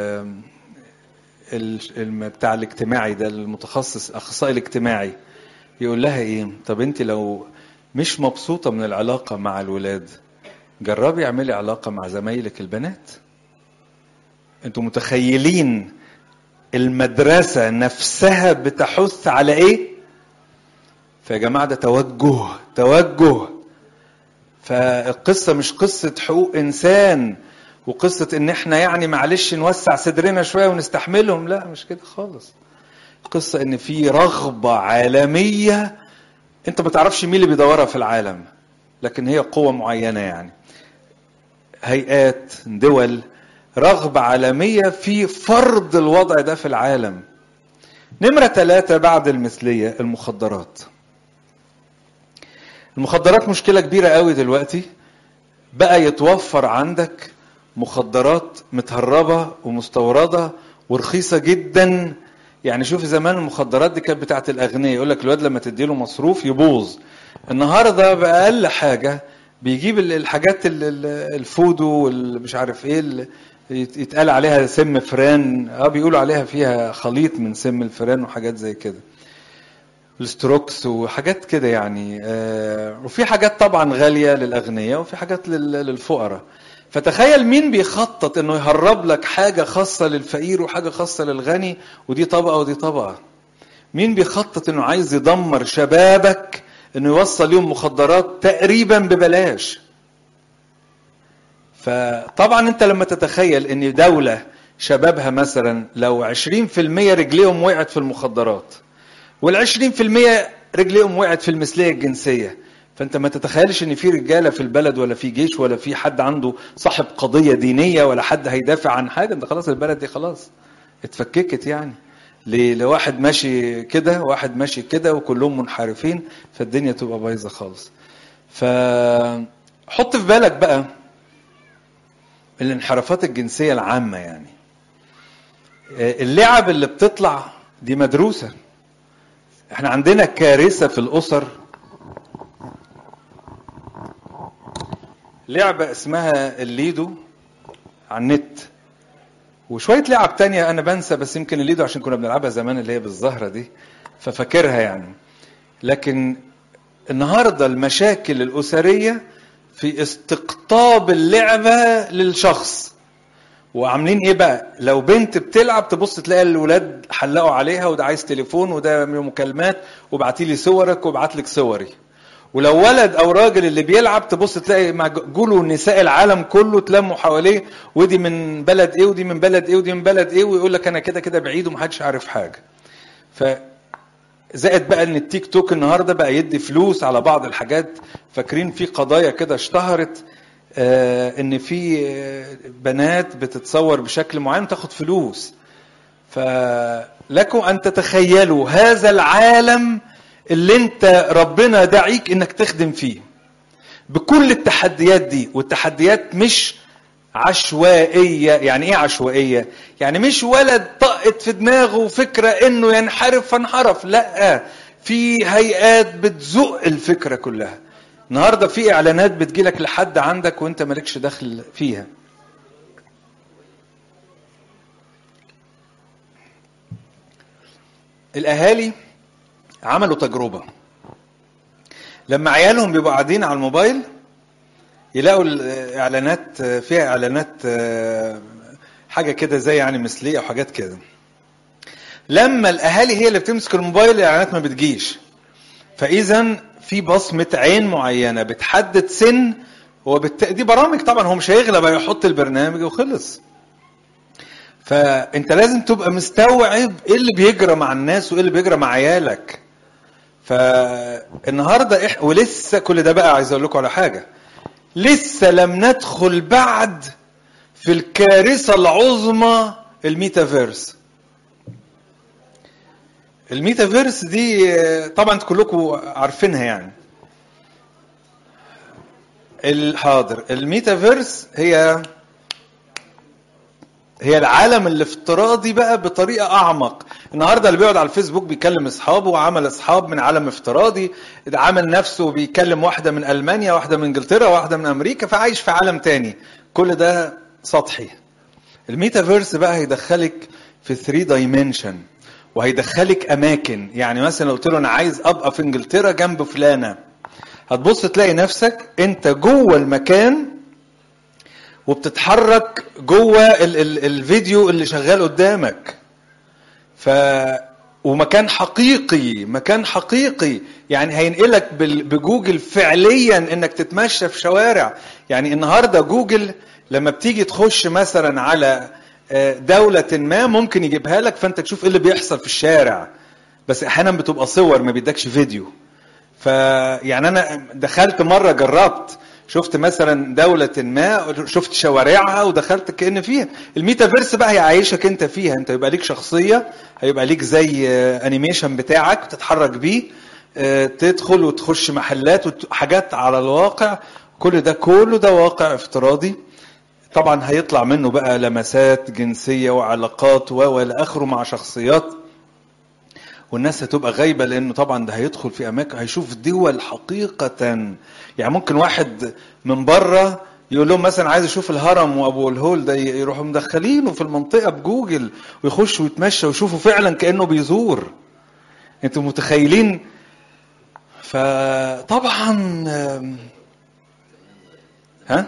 ال... بتاع الاجتماعي ده، المتخصص اخصائي الاجتماعي، يقول لها ايه، طب انت لو مش مبسوطه من العلاقه مع الولاد، جربي اعملي علاقة مع زمايلك البنات. انتوا متخيلين المدرسة نفسها بتحث على ايه؟ فيا جماعة ده توجه توجه. فالقصة مش قصة حقوق انسان وقصة ان احنا يعني معلش نوسع صدرنا شوية ونستحملهم، لا مش كده خالص. قصة ان في رغبة عالمية انت ما تعرفش مين اللي بيدورها في العالم، لكن هي قوة معينة يعني، هيئات، دول، رغبة عالمية في فرض الوضع ده في العالم. نمرة ثلاثة بعد المثلية، المخدرات. المخدرات مشكلة كبيرة قوي دلوقتي، بقى يتوفر عندك مخدرات متهربة ومستوردة ورخيصة جدا. يعني شوف زمان المخدرات دي كانت بتاعت الأغنياء، يقول لك الواد لما تديله مصروف يبوظ. النهاردة بأقل حاجة بيجيب الحاجات الفودو والمش عارف ايه اللي يتقال عليها سم فران، اه بيقولوا عليها فيها خليط من سم الفران وحاجات زي كده، الستروكس وحاجات كده يعني. آه وفي حاجات طبعا غالية للأغنياء وفي حاجات للفقراء. فتخيل مين بيخطط انه يهرب لك حاجة خاصة للفقير وحاجة خاصة للغني، ودي طبقة ودي طبقة. مين بيخطط انه عايز يدمر شبابك انه يوصل لهم مخدرات تقريبا ببلاش. فطبعا انت لما تتخيل ان دولة شبابها مثلا لو عشرين في المية رجليهم وقعت في المخدرات والعشرين في المية رجليهم وقعت في المثلية الجنسية، فانت ما تتخيلش ان في رجالة في البلد ولا في جيش ولا في حد عنده صاحب قضية دينية ولا حد هيدافع عن حاجة. انت خلاص البلد دي خلاص اتفككت يعني، لواحد ماشي كده واحد ماشي كده وكلهم منحرفين، فالدنيا تبقى بايظة خالص. فحط في بالك بقى الانحرافات الجنسية العامة، يعني اللعب اللي بتطلع دي مدروسة. احنا عندنا كارثة في الأسر، لعبة اسمها الليدو على النت، وشوية لعب تانية أنا بنسى، بس يمكن الليدو عشان كنا بنلعبها زمان اللي هي بالزهرة دي ففاكرها يعني. لكن النهاردة المشاكل الأسرية في استقطاب اللعبة للشخص. وعاملين ايه بقى؟ لو بنت بتلعب تبص تلاقي الولاد حلقوا عليها، وده عايز تليفون وده مكالمات وبعتيلي صورك وبعتلك صوري. ولو ولد او راجل اللي بيلعب تبص تلاقي معجوله نساء العالم كله تلموا حواليه، ودي من بلد ايه ودي من بلد ايه ودي من بلد ايه، ويقول لك انا كده كده بعيد ومحدش عارف حاجه. ف زائد بقى ان التيك توك النهارده بقى يدي فلوس على بعض الحاجات. فاكرين في قضايا كده اشتهرت آه ان في آه بنات بتتصور بشكل معين تاخد فلوس. فلكم ان تتخيلوا هذا العالم اللي انت ربنا دعيك انك تخدم فيه بكل التحديات دي. والتحديات مش عشوائية. يعني ايه عشوائية؟ يعني مش ولد طقت في دماغه فكرة انه ينحرف فانحرف، لا، في هيئات بتزق الفكرة كلها. النهاردة في اعلانات بتجيلك لحد عندك وانت مالكش دخل فيها. الاهالي عملوا تجربة، لما عيالهم بيبقوا قاعدين على الموبايل يلاقوا الاعلانات فيها اعلانات حاجة كده زي يعني مثلية او حاجات كده. لما الاهالي هي اللي بتمسك الموبايل الاعلانات ما بتجيش. فاذا في بصمة عين معينة بتحدد سن، وبالت... دي برامج طبعا هو مش هيغلب، هيحط البرنامج وخلص. فانت لازم تبقى مستوعب ايه اللي بيجرى مع الناس وايه اللي بيجرى مع عيالك. فالنهارده إح... ولسه كل ده بقى عايز اقول لكم على حاجه، لسه لم ندخل بعد في الكارثه العظمى، الميتافيرس. الميتافيرس دي طبعا كلكم عارفينها يعني. الحاضر الميتافيرس هي هي العالم الافتراضي بقى بطريقه اعمق. النهارده اللي بيقعد على الفيسبوك بيكلم اصحابه، وعمل اصحاب من عالم افتراضي، عمل نفسه بيكلم واحده من المانيا، واحده من انجلترا، واحده من امريكا، فعايش في عالم تاني. كل ده سطحي. الميتافيرس بقى هيدخلك في ثري دايمنشن، وهيدخلك اماكن. يعني مثلا لو قلت له انا عايز ابقى في انجلترا جنب فلانه، هتبص تلاقي نفسك انت جوه المكان وبتتحرك جوه ال ال الفيديو اللي شغال قدامك. ف ومكان حقيقي، مكان حقيقي يعني هينقلك بجوجل فعليا انك تتمشى في شوارع. يعني النهارده جوجل لما بتيجي تخش مثلا على دولة ما ممكن يجيبها لك فانت تشوف ايه اللي بيحصل في الشارع، بس احيانا بتبقى صور ما بيدكش فيديو. فيعني انا دخلت مرة جربت، شفت مثلا دولة ما، شفت شوارعها ودخلت كأن فيها. الميتافيرس بقى هيعيشك انت فيها، انت يبقى ليك شخصية، هيبقى ليك زي انيميشن بتاعك تتحرك بيه، تدخل وتخش محلات وحاجات على الواقع. كل ده كله ده واقع افتراضي. طبعا هيطلع منه بقى لمسات جنسية وعلاقات والى اخره مع شخصيات، والناس هتبقى غايبة لانه طبعا ده هيدخل في اماكن، هيشوف دول حقيقة. يعني ممكن واحد من بره يقول لهم مثلا عايز اشوف الهرم وابو الهول ده، يروحوا مدخلينه في المنطقة بجوجل ويخش ويتمشى ويشوفوا فعلا كأنه بيزور. انتوا متخيلين؟ فطبعا ها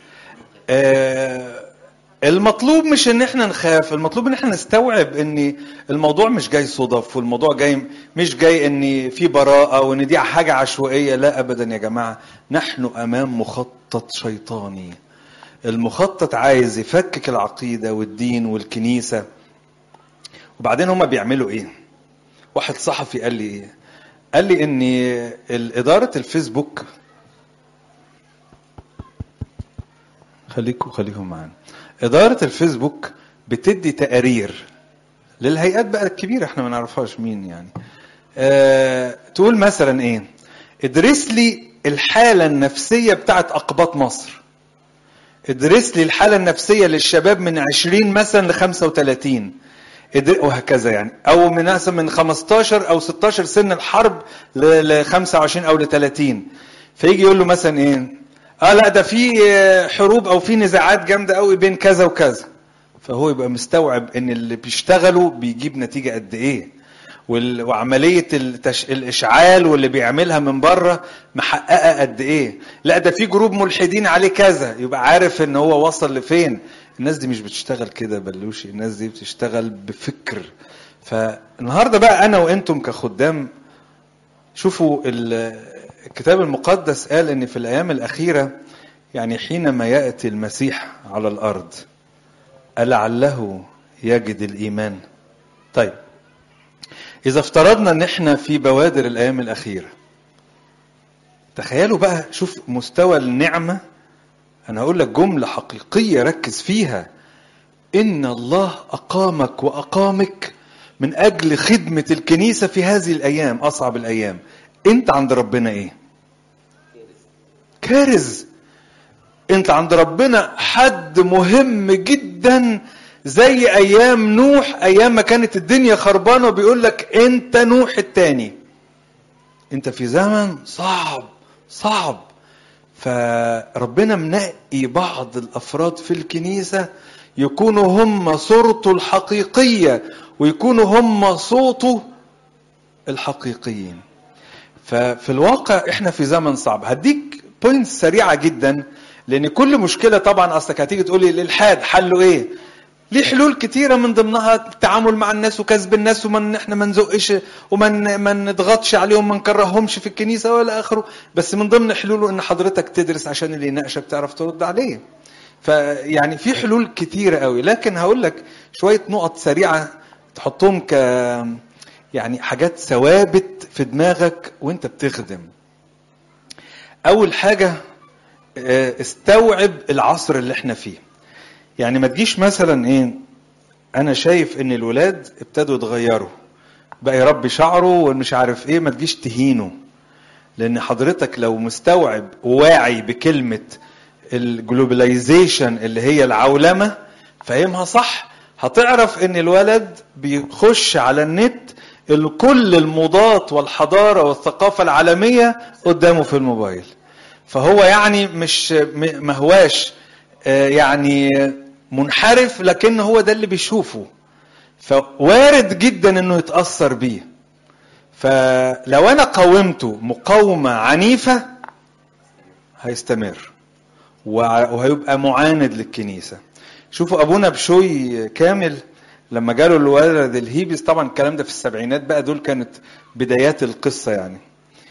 آه المطلوب مش ان احنا نخاف، المطلوب ان احنا نستوعب ان الموضوع مش جاي صدف، والموضوع جاي مش جاي ان في براءة وان دي حاجة عشوائية. لا ابدا يا جماعة، نحن امام مخطط شيطاني. المخطط عايز يفكك العقيدة والدين والكنيسة. وبعدين هما بيعملوا ايه؟ واحد صحفي قال لي ايه؟ قال لي ان الادارة الفيسبوك، خليكم خليكم معانا، إدارة الفيسبوك بتدي تقارير للهيئات بقى الكبيرة احنا ما نعرفهاش مين يعني. اه تقول مثلا ايه؟ ادرس لي الحالة النفسية بتاعت أقباط مصر، ادرس لي الحالة النفسية للشباب من عشرين مثلا لخمسة وثلاثين، وهكذا يعني، او من مثلا من خمستاشر او ستاشر سن الحرب ل خمسة وعشرين او ل ثلاثين، فيجي يقول له مثلا ايه، اه لا ده في حروب او في نزاعات جامده قوي بين كذا وكذا، فهو يبقى مستوعب ان اللي بيشتغلوا بيجيب نتيجه قد ايه، وعمليه التش... الاشعال واللي بيعملها من بره محققه قد ايه. لا ده في جروب ملحدين عليه كذا، يبقى عارف ان هو وصل لفين. الناس دي مش بتشتغل كده بلوشي، الناس دي بتشتغل بفكر. فالنهارده بقى انا وانتم كخدام، شوفوا الكتاب المقدس قال ان في الايام الاخيره، يعني حينما ياتي المسيح على الارض ألعله يجد الايمان. طيب اذا افترضنا ان احنا في بوادر الايام الاخيره، تخيلوا بقى، شوف مستوى النعمه. انا هقول لك جمله حقيقيه ركز فيها، ان الله اقامك واقامك من اجل خدمه الكنيسه في هذه الايام، اصعب الايام. انت عند ربنا ايه؟ كارز. انت عند ربنا حد مهم جدا، زي ايام نوح، ايام ما كانت الدنيا خربانه، وبيقول لك انت نوح الثاني. انت في زمن صعب صعب، فربنا منقي بعض الافراد في الكنيسه يكونوا هم صورته الحقيقيه، ويكونوا هم صوته الحقيقيين. ففي الواقع احنا في زمن صعب. هديك بوينت سريعه جدا، لان كل مشكله طبعا اصلك هتيجي تقولي الالحاد حله ايه؟ ليه حلول كتيره، من ضمنها التعامل مع الناس وكسب الناس، ومن احنا ما نزقش وما ما نضغطش عليهم، ما نكرههمش في الكنيسه ولا اخره. بس من ضمن حلوله ان حضرتك تدرس عشان اللي يناقشك تعرف ترد عليه. فيعني في حلول كتيره قوي، لكن هقول لك شويه نقط سريعه تحطهم ك يعني حاجات ثوابت في دماغك وانت بتخدم. اول حاجه استوعب العصر اللي احنا فيه. يعني ما تجيش مثلا ايه، انا شايف ان الولاد ابتدوا يتغيروا، بقى يربي شعره ومش عارف ايه، ما تجيش تهينه. لان حضرتك لو مستوعب وواعي بكلمة الجلوباليزيشن اللي هي العولمة، فاهمها صح، هتعرف ان الولد بيخش على النت كل الموضات والحضارة والثقافة العالمية قدامه في الموبايل. فهو يعني مش مهواش يعني منحرف، لكن هو ده اللي بيشوفه، فوارد جدا انه يتأثر بيه. فلو انا قاومته مقاومة عنيفة هيستمر وهيبقى معاند للكنيسة. شوفوا ابونا بشوي كامل لما جاله الولد الهيبس، طبعا الكلام ده في السبعينات بقى، دول كانت بدايات القصة يعني.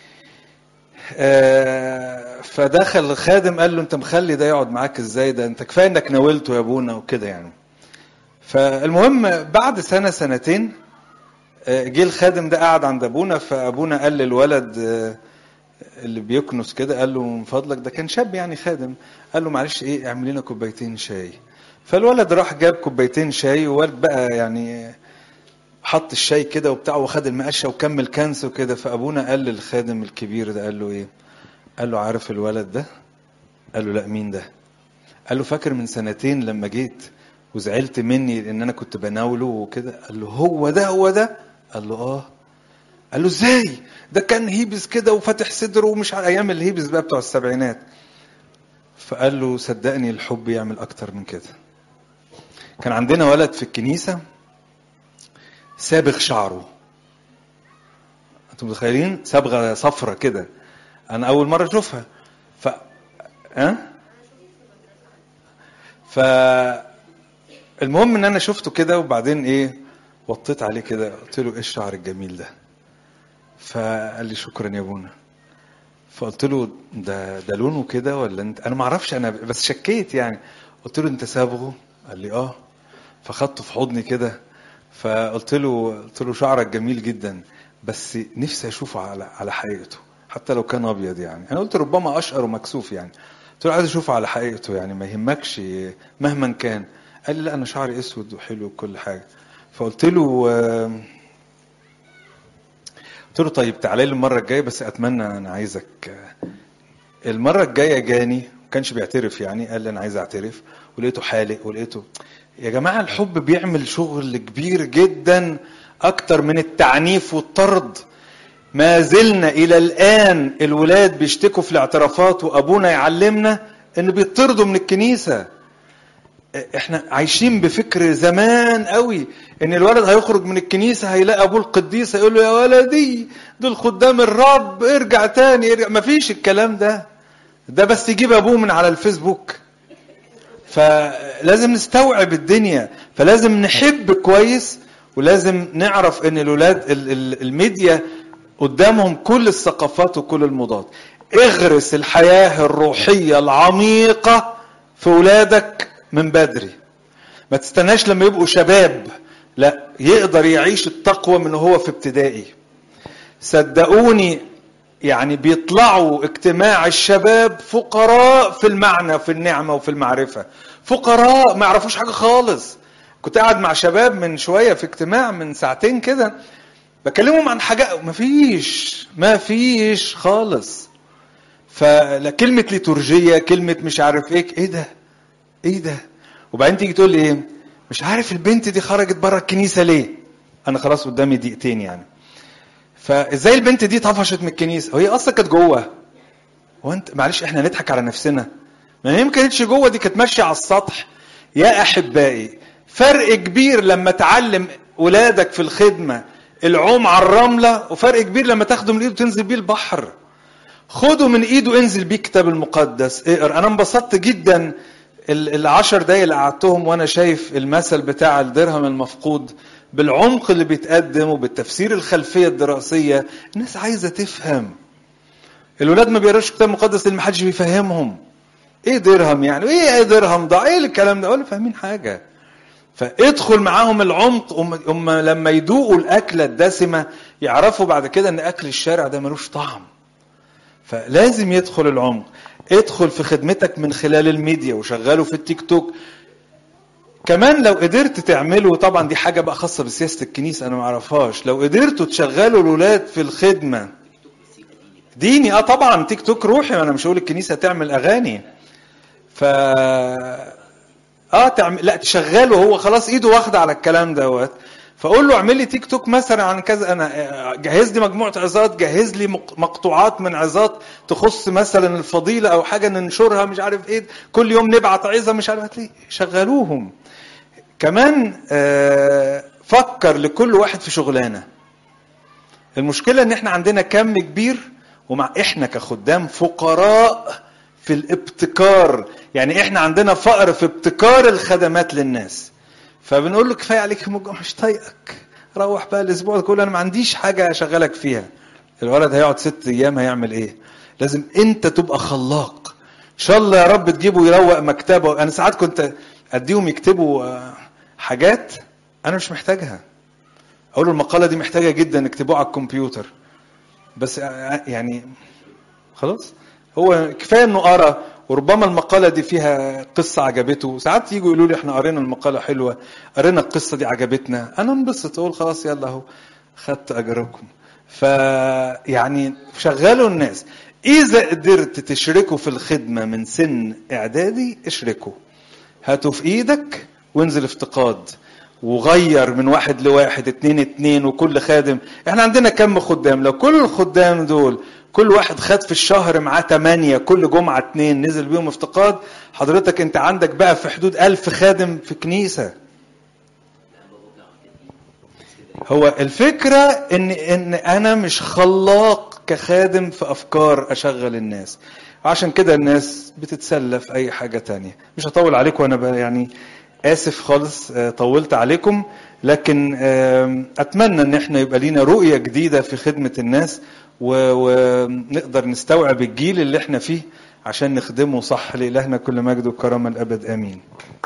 فدخل الخادم قال له انت مخلي ده يقعد معاك ازاي؟ ده انت كفايه انك ناولته يا ابونا وكده يعني. فالمهم بعد سنه سنتين جه الخادم ده قعد عند ابونا، فابونا قال للولد اللي بيكنس كده، قال له من فضلك، ده كان شاب يعني خادم، قال له معلش ايه، اعمل لنا كوبايتين شاي. فالولد راح جاب كوبايتين شاي، وولد بقى يعني حط الشاي كده وبتاع، وخد المقشه وكمل كنس وكده. فابونا قال للخادم الكبير ده، قال له ايه؟ قال له عارف الولد ده؟ قال له لا، مين ده؟ قال له فاكر من سنتين لما جيت وزعلت مني لان انا كنت بناوله وكده؟ قال له هو ده هو ده. قال له اه. قال له ازاي؟ ده كان هيبس كده وفتح صدره ومش على ايام الهيبس بقى بتوع السبعينات. فقال له صدقني الحب يعمل اكتر من كده. كان عندنا ولد في الكنيسه سابغ شعره، انتم متخيلين؟ صبغه صفرة كده، انا اول مره اشوفها. ف ها ف المهم ان انا شفته كده، وبعدين ايه، وطيت عليه كده، قلت له ايه الشعر الجميل ده؟ فقال لي شكرا يا ابونا. فقلت له ده ده لونه كده ولا انت؟ انا ما اعرفش، انا بس شكيت يعني. قلت له انت صابغه؟ قال لي اه. فخدته في حضني كده، فقلت له قلت له شعرك جميل جدا، بس نفسي اشوفه على على حقيقته، حتى لو كان ابيض يعني. انا قلت ربما اشقر ومكسوف يعني. قلت له عايز اشوفه على حقيقته يعني، ما يهمكش مهما كان. قال لي لا انا شعري اسود وحلو وكل حاجه. فقلت له قلت له طيب تعالى لي المره الجايه، بس اتمنى، انا عايزك المره الجايه. جاني كانش بيعترف يعني، قال لي انا عايز اعترف، ولقيته حالق ولقيته. يا جماعه الحب بيعمل شغل كبير جدا اكتر من التعنيف والطرد. ما زلنا الى الان الولاد بيشتكوا في الاعترافات وابونا يعلمنا ان بيطردوا من الكنيسه. احنا عايشين بفكر زمان قوي ان الولد هيخرج من الكنيسه هيلاقي ابوه القديس هيقول له يا ولدي دول خدام الرب ارجع تاني ارجع. مفيش الكلام ده، ده بس يجيب ابوه من على الفيسبوك. فلازم نستوعب الدنيا، فلازم نحب كويس، ولازم نعرف ان الولاد الميديا قدامهم كل الثقافات وكل الموضات. اغرس الحياه الروحيه العميقه في ولادك من بدري، ما تستناش لما يبقوا شباب، لا، يقدر يعيش التقوى من هو في ابتدائي. صدقوني يعني بيطلعوا اجتماع الشباب فقراء في المعنى وفي النعمة وفي المعرفة، فقراء ما يعرفوش حاجة خالص. كنت قاعد مع شباب من شوية في اجتماع من ساعتين كده بكلمهم عن حاجة ما فيش ما فيش خالص. فلا كلمة ليتورجية، كلمة مش عارف ايه، ايه ده ايه ده. وبعدين تيجي تقول لي ايه، مش عارف البنت دي خرجت بره الكنيسة ليه. انا خلاص قدامي دقيقتين يعني. فازاي البنت دي طفشت من الكنيسة وهي اصلا كانت جوه؟ وانت معلش احنا نضحك على نفسنا، ما هي ما كانتش جوه، دي كانت ماشيه على السطح. يا احبائي فرق كبير لما تعلم ولادك في الخدمه العوم على الرمله، وفرق كبير لما تاخده من ايده وتنزل بيه البحر. خده من ايده انزل بيه الكتاب المقدس اقرا. انا انبسطت جدا العشر دقايق اللي قعدتهم وانا شايف المثل بتاع الدرهم المفقود بالعمق اللي بيتقدم وبالتفسير الخلفيه الدراسيه. الناس عايزه تفهم. الولاد ما بيقراش كتاب مقدس اللي ما حدش بيفهمهم. ايه درهم يعني، ايه ايه درهم ضاع، ايه الكلام ده، ولا فاهمين حاجه. فادخل معاهم العمق. هم لما يدوقوا الاكله الدسمه يعرفوا بعد كده ان اكل الشارع ده ملوش طعم. فلازم يدخل العمق. ادخل في خدمتك من خلال الميديا وشغله في التيك توك. كمان لو قدرت تعمله، طبعا دي حاجه بقى خاصه بسياسه الكنيسه انا ما اعرفهاش، لو قدرتوا تشغلوا الولاد في الخدمه ديني، اه طبعا تيك توك روحي، انا مش هقول الكنيسه تعمل اغاني. ف اه تعمل، لا تشغله هو خلاص ايده واخده على الكلام دوت. فاقول له اعمل لي تيك توك مثلا عن كذا، انا جهز لي مجموعه عظات، جهز لي مقطوعات من عظات تخص مثلا الفضيله او حاجه ننشرها مش عارف ايه، كل يوم نبعت عظه مش عارف ايه، شغلوهم. كمان آه فكر لكل واحد في شغلانه. المشكله ان احنا عندنا كم كبير، ومع احنا كخدام فقراء في الابتكار. يعني احنا عندنا فقر في ابتكار الخدمات للناس. فبنقول له كفايه عليك مش طايقك، روح بقى الاسبوع كله انا ما عنديش حاجه اشغلك فيها. الولد هيقعد ست ايام هيعمل ايه؟ لازم انت تبقى خلاق. ان شاء الله يا رب تجيبه يروق مكتبه. انا ساعات كنت اديهم يكتبوا حاجات انا مش محتاجها، اقول له المقاله دي محتاجه جدا اكتبوها على الكمبيوتر، بس يعني خلاص هو كفايه انه قرا، وربما المقاله دي فيها قصه عجبته. ساعات يجوا يقولوا لي احنا قرينا المقاله حلوه، قرينا القصه دي عجبتنا، انا انبسط اقول خلاص يلا اهو خدت اجركم. فيعني شغلوا الناس. اذا قدرت تشركوا في الخدمه من سن اعدادي اشركوا، هاتوا في ايدك وانزل افتقاد، وغير من واحد لواحد اتنين اتنين وكل خادم. احنا عندنا كم خدام، لو كل الخدام دول كل واحد خد في الشهر معاه تمانية، كل جمعة اتنين نزل بيهم افتقاد، حضرتك انت عندك بقى في حدود الف خادم في كنيسة. هو الفكرة ان, إن انا مش خلاق كخادم في افكار اشغل الناس، عشان كده الناس بتتسلى في اي حاجة تانية. مش هطول عليكم، انا يعني آسف خالص طولت عليكم، لكن أتمنى أن احنا يبقى لينا رؤية جديدة في خدمة الناس، ونقدر نستوعب الجيل اللي احنا فيه عشان نخدمه صح. لإلهنا كل مجد وكرم الأبد آمين.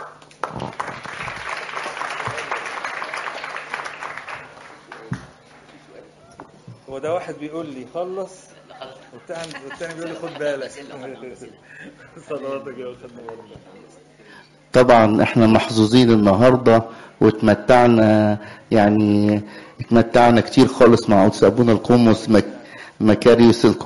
هو ده واحد بيقول لي خلص، والتاني بيقول لي خد بالك. صلواتك يا خدمة. طبعا احنا محظوظين النهاردة واتمتعنا، يعني اتمتعنا كتير خالص مع قدس ابونا القمص مكاريوس القمص.